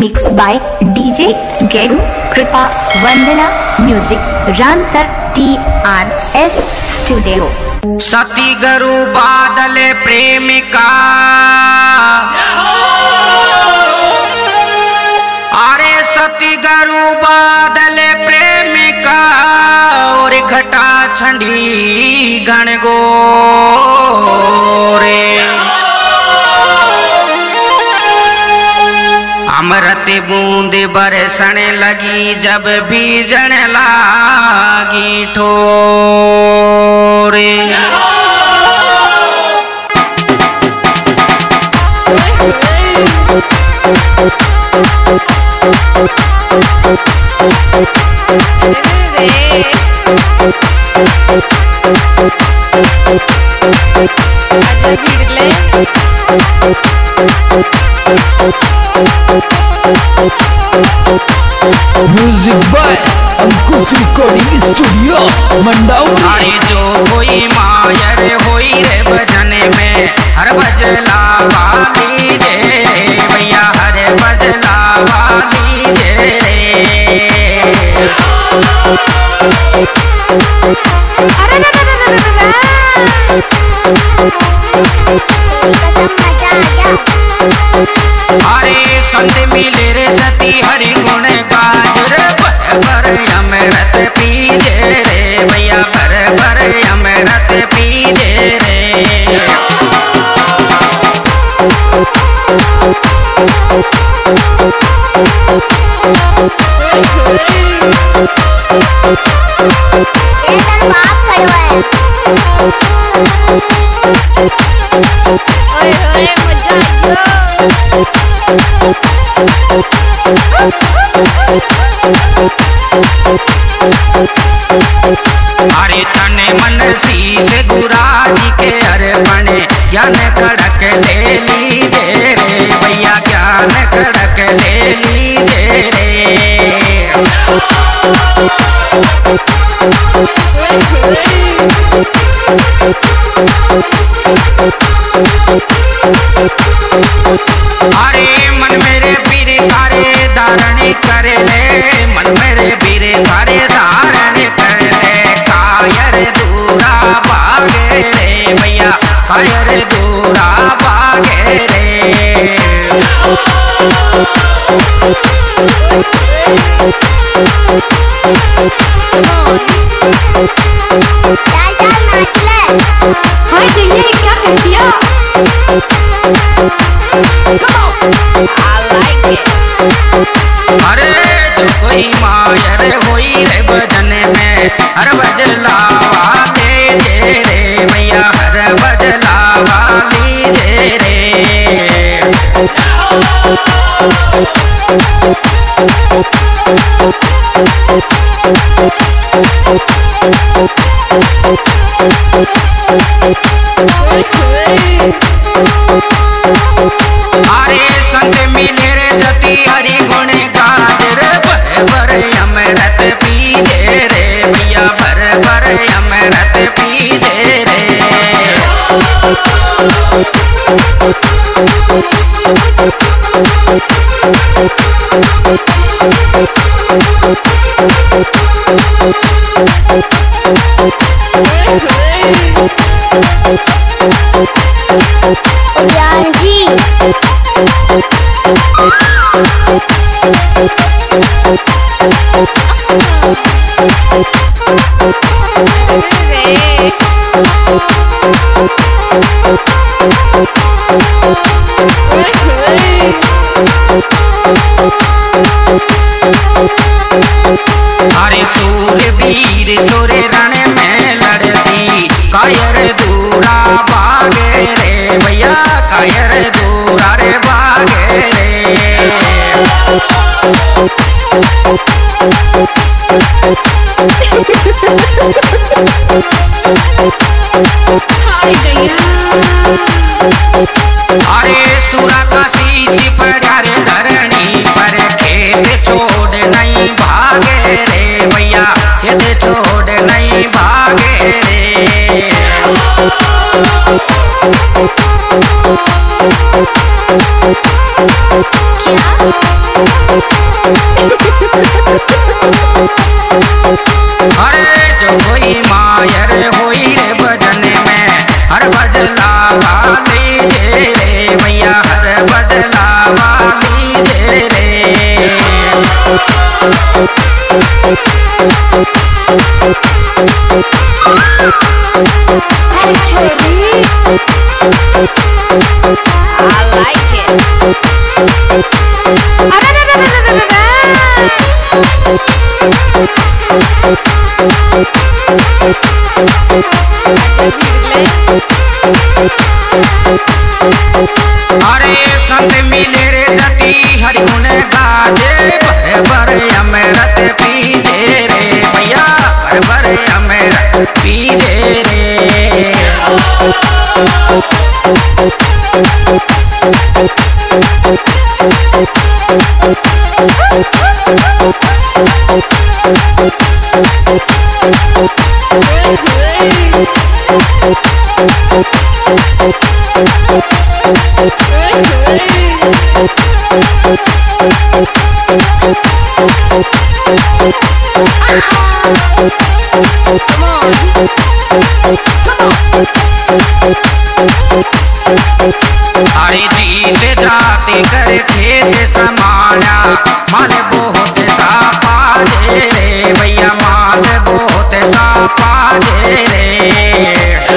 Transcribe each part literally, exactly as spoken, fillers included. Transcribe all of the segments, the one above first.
Mixed by D J Geru Kripa Vandana Music Ramsar T R S Studio। सती गरु बादल प्रेमिका अरे सती गरु बादल प्रेमिका और घटा छंडी गण गोरे अमृत बूंद बरसन लगी जब बीजन लागी ठोरे music by Ankush recording studio मंडाउन। अरे जो कोई मायर होई रे भजन में हर बजला वाली जे भैया हर बजला वाली जे अरे संत मिले रे जति हरि गुण गाजर भर भर अमृत पीजे रे भैया भर भर अमृत पीजे रे अरे तन मन शीश गुराजी के अर्पण ज्ञान खड़क ले लीजे रे भैया ज्ञान खड़क ले लीजे रे अरे मन मेरे पीर तारे धारण कर ले मन मेरे पीर तारे धारण कर ले कायर दूरा भागे रे भैया कायर दूरा भागे रे हाय दिल्ली क्या कर दिया? अरे जो कोई मायर होई रे भजन में हर बजला वाले जे रे भैया हर बजला वाली जे रे अरे संत मिले रे जति हरि गुण गाजर भर भर अमृत पीजे रे भैया भर भर अमृत पीजे रे जी अरे सूर वीर सोरे रण में लड़सी कायर दूरा भागे रे भैया कायर दूरा रे भागे रे अरे सूरा का शीश पड़ा रे धरणी पर खेत छोड़ नहीं भागे रे भैया खेत छोड़ नहीं भागे रे क्या पीजे रे। Hey, Chori. I like it. अरे संत मिले रे जति हरि गुण गाजे भरे भरे अमृत पीजे रे भैया भरे भरे अमृत पीजे रे। अरे जीत जाते कर खेत समाना माल बहुत सा पाजे रे भैया माल बहुत सा पाजे रे।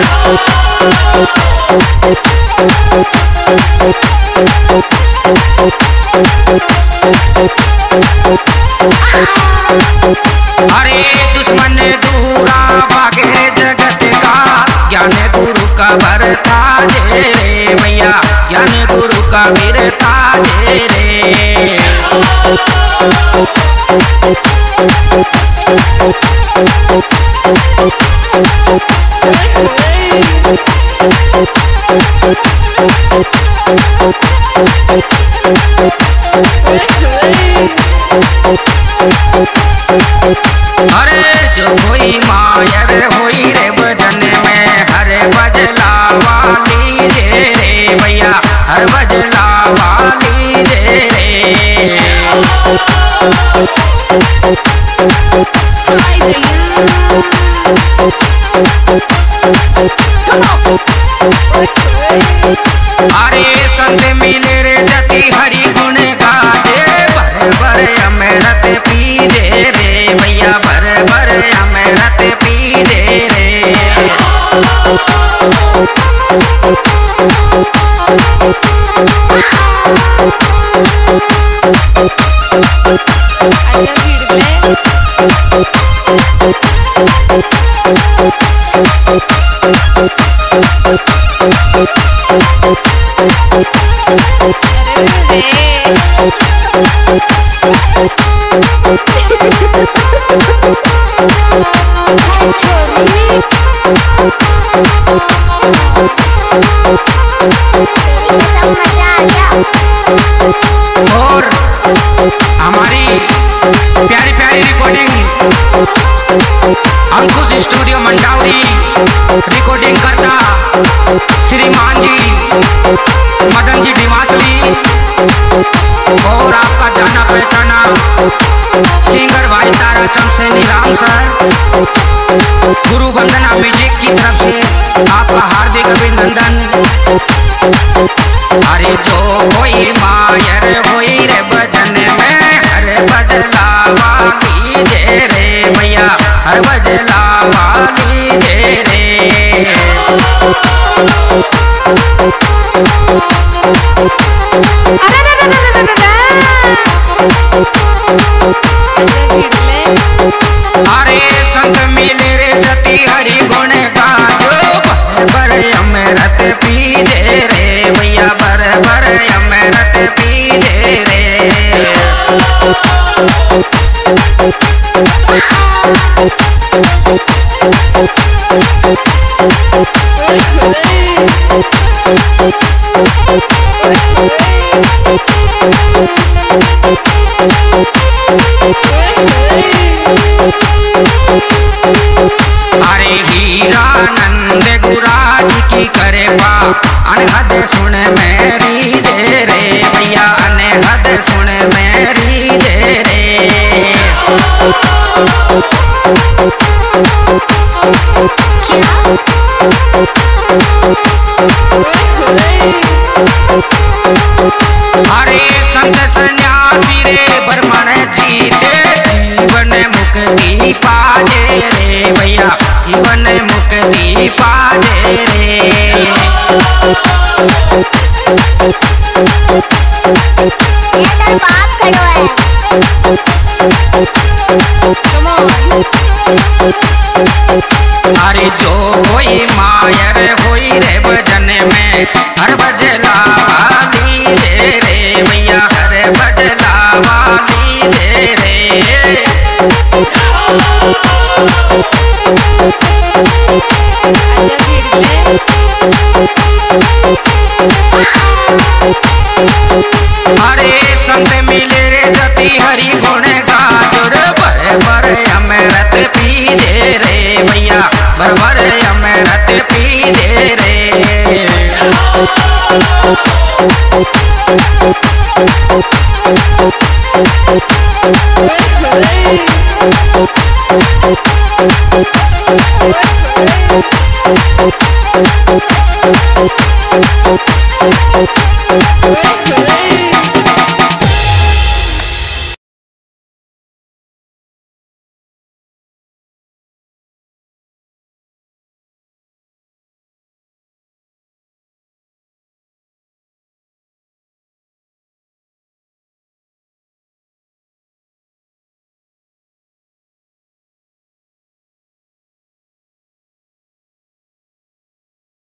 अरे दुश्मन दूरा भागे जगत का ज्ञान गुरु का बरता जे रे भैया ज्ञान गुरु का बिरता जे रे। अरे जो कोई मायर होई रे भजन में हर बजला वाली जे रे भैया हर बजला वाली जे रे। अरे संत मिले रे जति हरि गुण गाजे भर भर अमृत पीजे रे भैया भर भर अमृत पीजे रे। और हमारी प्यारी प्यारी रिकॉर्डिंग अंकुश स्टूडियो मंडावरी रिकॉर्डिंग करता श्रीमान जी मदन जी डिवासली और आपका जाना पहचाना सिंगर भाई ताराचंद सैनी राम सर गुरु वंदना म्यूजिक की तरफ से आपका हार्दिक अभिनंदन। अरे जो कोई मायर होई रे भजन में हर बजला वाली जे रे भैया हर बजला वाली जे रे। अरे संत मिले रे जति हरि गुण गाजो भर भर अमृत पीजे रे भैया भर भर अमृत पीजे रे। अरे हीरानंद गुराज की करे बा अनहद सुन मेरी दे रे भैया अनहद सुन मेरी दे रे। अरे संत सन्या सिरे ब्रह्मण जीते जीवन मुक्ति पाजे रे भैया जीवन मुक्ति पाजे रे। ये दरबार खड़ो है। Come on. अरे जो कोई मायर होई रे भजन में हर बजला वाली रे रे भैया हर बजला वाली रे रे। आजा भिड़ले अरे संत मिले रे जति हरि गुण गाजुर भर भर अमृत पी दे रे भैया भर भर अमृत पी दे रे। Hey, hey.